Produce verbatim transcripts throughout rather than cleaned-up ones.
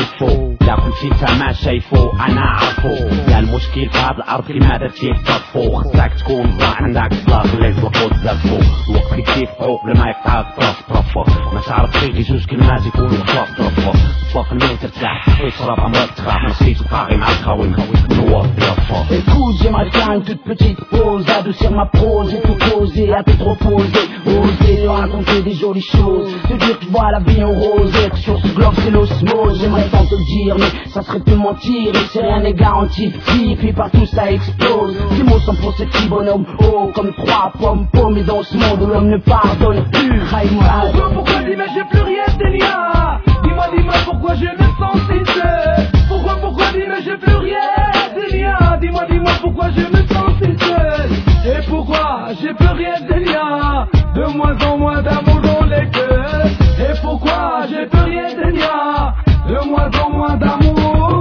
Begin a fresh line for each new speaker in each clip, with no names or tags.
شايفه لا كل شي انت ما شايفه انا عارفه. يا المشكل في هاد الارض كيما درتي تطفو، خصك تكون صاح عندك صلاح اللي يطلقو تزرفو. الوقت كيف فوق بلا ما يقطعك طرف طرفو، ما تعرف غير جوج كلمات يكونوا طرف طرفو. طفل المين ترتاح ويشرب عمرك تخاف، ماشي تبقى غير مع الخاوين نور طرفو.
Écoute, j'aimerais faire une toute petite pause, adoucir ma prose, j'ai tout posé, à te reposer, oser raconter des jolies choses, te dire que tu vois la vie en rose, et que sur ce globe c'est l'osmose. J'aimerais tant te le dire, mais ça serait te mentir, et c'est rien n'est garanti, si, puis partout ça explose. Ces mots sont pour ces petits bonhommes, oh, comme trois pommes paumées dans ce monde où l'homme ne pardonne plus.
Pourquoi, pourquoi dis-moi j'ai plus rien de liens? Dis-moi, dis-moi pourquoi je me sens si seul. Pourquoi, pourquoi dis-moi j'ai plus rien de liens? Dis-moi, dis-moi pourquoi je me sens si seul. Et pourquoi j'ai plus rien de liens? De moins en moins d'amour dans les cœurs. Et pourquoi j'ai plus rien de liens? De moins en moins d'amour.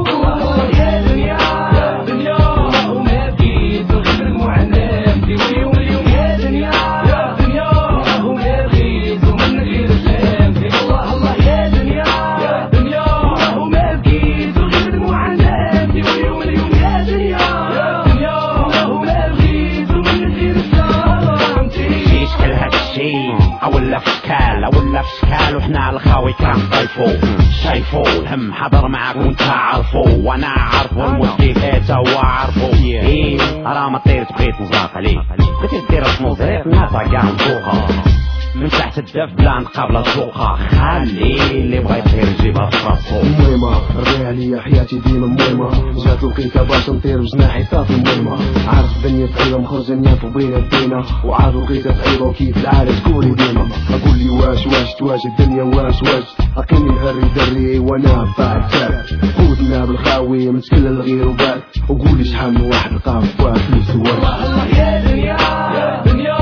اولا في شكال اولا في شكال وحنا على الخاوي كنضيفو شايفو الهم حضر معاك وانت عارفو وانا عارفو المشكل هذا هو عارفو. ايه راه ما طيرت بغيت نزاق عليك بغيتي دير شنو زريق الناس كاع نفوقها من تحت الدف بلا نقابل سوقها، خلي اللي بغا يطير يجيبها في راسو.
المهمة الريها ليا حياتي ديما مهمة، جات لقيتها باش نطير بجناحي صافي المهمة. عارف الدنيا صعيبة مخرجة نيافو بين الدينا، وعارف لقيتها صعيبة وكيف العالم تكوني ديما. اقول لي واش واش تواجه الدنيا واش واش اقيني الهري دري وانا بعد ساب قوتنا بالخاوي متكل الغير وبعد. وقول لي شحال من واحد لقى فواك في سواك.
الله يا دنيا يا دنيا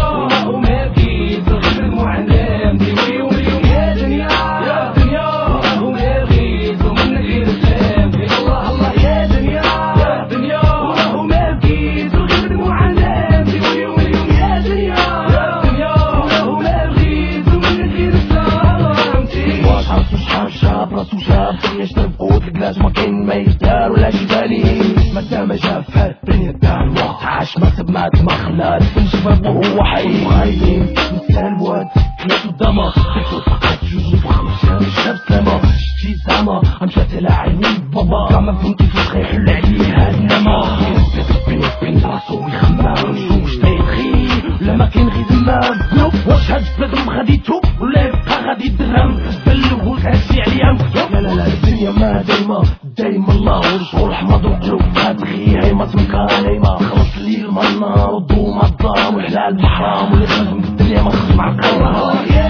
يشرب قوت الكلاس ما كاين ما يختار ولا شي بالي مادام ما جا في هاد الدنيا تاع الوقت عاش مكتب ما ما خلات في الشباب وهو حي غايبين نسال الواد ناس الدما تكتب فقط جوج بخمسة شاب سلامة شتي زعما مشات على عيني بابا كاع ما فهمتي كيف غيحل عليه هاد النما بين بين راسو يخمم شوف شتاي خي ولا ما كاين غير دمام واش هاد بلادهم غاديتو ولا يبقى غادي يدرهم بلغو هادشي عليهم. لا لا لا الدنيا ما دايما دايما الله والشغل حمض وقلوب هاد غي ما تمكا نايمة خلص الليل ما النار والضو ما الظلام والحلال بحرام واللي خرج من الدنيا ما خرج مع القرار.